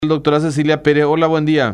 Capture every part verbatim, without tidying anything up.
Doctora Cecilia Pérez, hola, buen día.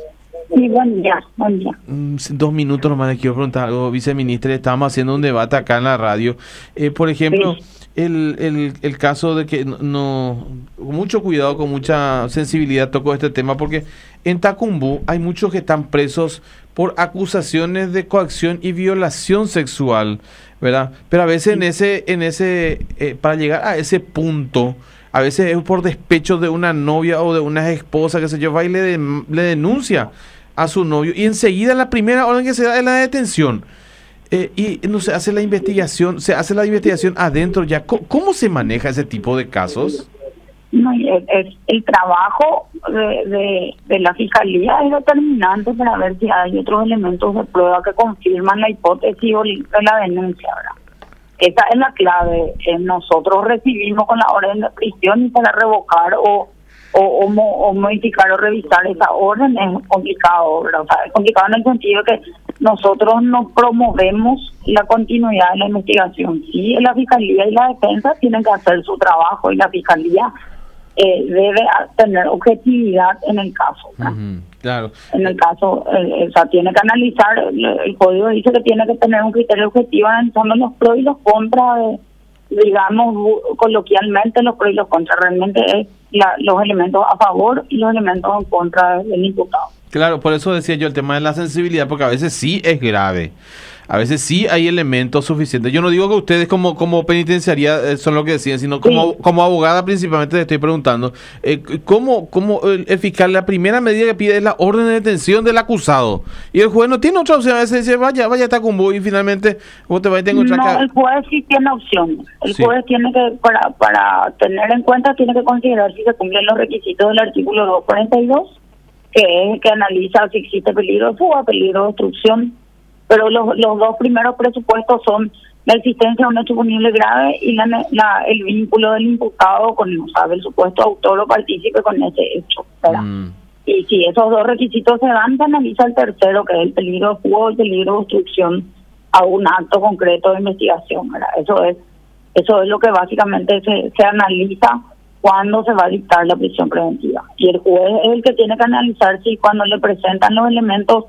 Sí, buen día, buen día. Mm, Dos minutos nomás le quiero preguntar algo, viceministra. Estamos haciendo un debate acá en la radio. Eh, por ejemplo, Sí. el, el, el caso de que no, no- con mucho cuidado, con mucha sensibilidad toco este tema, porque en Tacumbú hay muchos que están presos por acusaciones de coacción y violación sexual, ¿verdad? Pero a veces en ese, en ese, eh, para llegar a ese punto, a veces es por despecho de una novia o de una esposa, que se yo, va y le, de- le denuncia a su novio y enseguida la primera orden que se da es la detención. Eh, y no se hace la investigación, se hace la investigación adentro ya. ¿Cómo, cómo se maneja ese tipo de casos? No, y el, el- el trabajo de, de, de la fiscalía es determinante para ver si hay otros elementos de prueba que confirman la hipótesis o de la denuncia, ¿verdad? Esa es la clave. Eh, nosotros recibimos con la orden de prisión y para revocar o o, o, mo- o modificar o revisar esa orden es complicado, ¿verdad? O sea, es complicado en el sentido de que nosotros no promovemos la continuidad de la investigación. Sí, la fiscalía y la defensa tienen que hacer su trabajo y la fiscalía eh, debe a- tener objetividad en el caso, ¿verdad? Ujú, claro. En el caso, eh, o sea, tiene que analizar, el, el código dice que tiene que tener un criterio objetivo analizando los pros y los contras, de, digamos, bu- coloquialmente los pros y los contras. Realmente es la, los elementos a favor y los elementos en contra del imputado. Claro, por eso decía yo el tema de la sensibilidad, porque a veces sí es grave. A veces sí hay elementos suficientes. Yo no digo que ustedes como como penitenciaría eh, son lo que decían, sino como Sí. como abogada principalmente le estoy preguntando, eh, ¿cómo, cómo el, el fiscal, la primera medida que pide es la orden de detención del acusado? Y el juez no tiene otra opción, a veces dice, vaya, vaya, está con vos y finalmente vos te vas a encontrar No, que... el juez sí tiene opciones. El Sí. juez tiene que, para para tener en cuenta, tiene que considerar si se cumplen los requisitos del artículo doscientos cuarenta y dos, que es el que analiza si existe peligro de fuga, peligro de obstrucción. Pero los, los dos primeros presupuestos son la existencia de un hecho punible grave y la, la, el vínculo del imputado con, o sea, del supuesto autor o partícipe con ese hecho, ¿verdad? Mm, Y si esos dos requisitos se dan, se analiza el tercero, que es el peligro de fuga o el peligro de obstrucción a un acto concreto de investigación, ¿verdad? Eso es eso es lo que básicamente se, se analiza cuando se va a dictar la prisión preventiva. Y el juez es el que tiene que analizar si cuando le presentan los elementos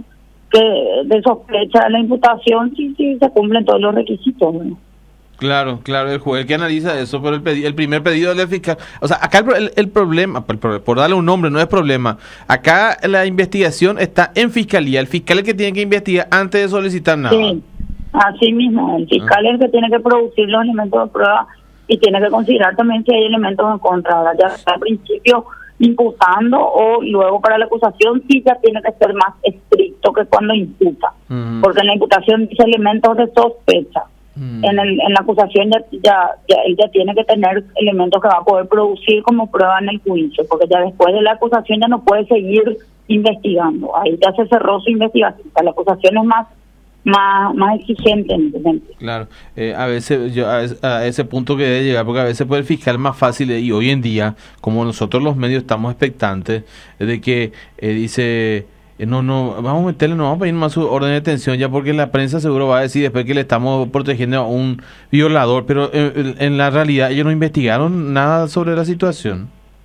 que de sospecha de la imputación, si sí, sí, se cumplen todos los requisitos, ¿no? claro, claro, el juez que analiza eso, pero el, pedi- el primer pedido del fiscal... O sea, acá el, pro- el, el problema, por, por- por darle un nombre, no es problema. Acá la investigación está en fiscalía. El fiscal es el que tiene que investigar antes de solicitar nada. Sí, así mismo. El fiscal es el que tiene que producir los elementos de prueba y tiene que considerar también si hay elementos en contra, ¿verdad? Ya sea al principio imputando o luego para la acusación, sí ya tiene que ser más estricto que cuando imputa. Ujú. Porque en la imputación dice elementos de sospecha. Mm. En, el, en la acusación ya, ya, ya él ya tiene que tener elementos que va a poder producir como prueba en el juicio, porque ya después de la acusación ya no puede seguir investigando. Ahí ya se cerró su investigación. O sea, la acusación es más más más exigente en ese sentido. Claro, eh, a veces yo a, es- a ese punto que debe llegar, porque a veces puede el fiscal más fácil, eh, y hoy en día, como nosotros los medios estamos expectantes, eh, de que eh, dice, eh, no, no, vamos a meterle, no vamos a pedir más su orden de detención, ya porque la prensa seguro va a decir después que le estamos protegiendo a un violador, pero eh, en en la realidad ellos no investigaron nada sobre la situación.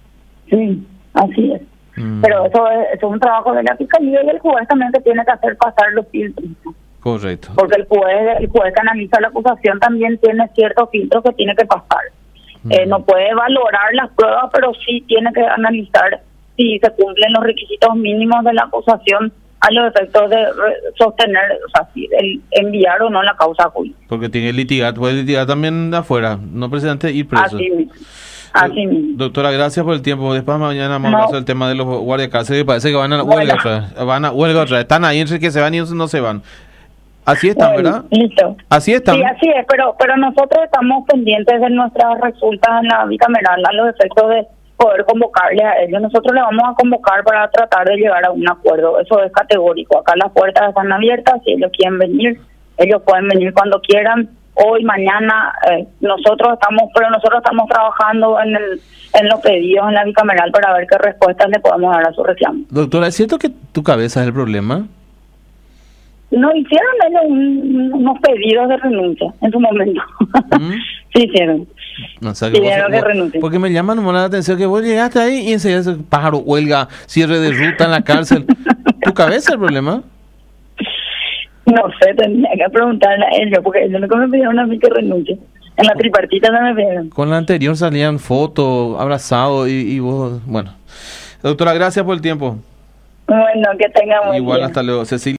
Sí, así es. Mm, Pero eso es, eso es un trabajo de la fiscalía y el juez también que tiene que hacer pasar los filtros, ¿no? correcto. Porque el juez, el juez que analiza la acusación también tiene ciertos filtros que tiene que pasar. Eh, Mm. no puede valorar las pruebas, pero sí tiene que analizar si se cumplen los requisitos mínimos de la acusación a los efectos de re- sostener, o sea, si el enviar o no la causa a juicio. Porque tiene que litigar, puede litigar también de afuera, no precisamente ir preso. Así mismo. Así Eh, mismo. Doctora, gracias por el tiempo. Después mañana vamos a No. hablar sobre el tema de los guardias cárceles. Parece que van a Bueno. huelga otra vez. Van a huelga otra vez. Están ahí entre que se van y no se van. Así están, Bueno, ¿verdad? listo. Así están. Sí, así es, pero pero nosotros estamos pendientes de nuestras resultas en la bicameral a los efectos de poder convocarles a ellos. Nosotros le vamos a convocar para tratar de llegar a un acuerdo. Eso es categórico. Acá las puertas están abiertas. Si ellos quieren venir, ellos pueden venir cuando quieran. Hoy, mañana, eh, nosotros estamos, pero nosotros estamos trabajando en el en los pedidos en la bicameral para ver qué respuestas le podemos dar a su reclamo. Doctora, ¿es cierto que tu cabeza es el problema? No hicieron ellos un- unos pedidos de renuncia en su momento. ¿Mm? Sí hicieron. No, o sea, que Pidieron vos- que renuncie. porque me llama nomás la atención que vos llegaste ahí y enseguida ese pájaro, huelga, cierre de ruta en la cárcel. ¿Tu cabeza el problema? No sé, tendría que preguntarle a ellos, porque ellos nunca me pidieron a mí que renuncie. En la tripartita no me pidieron. Con la anterior salían fotos, abrazados y, y vos, bueno. Doctora, gracias por el tiempo. Bueno, que tengan buen Igual, día. hasta luego. Cecilia.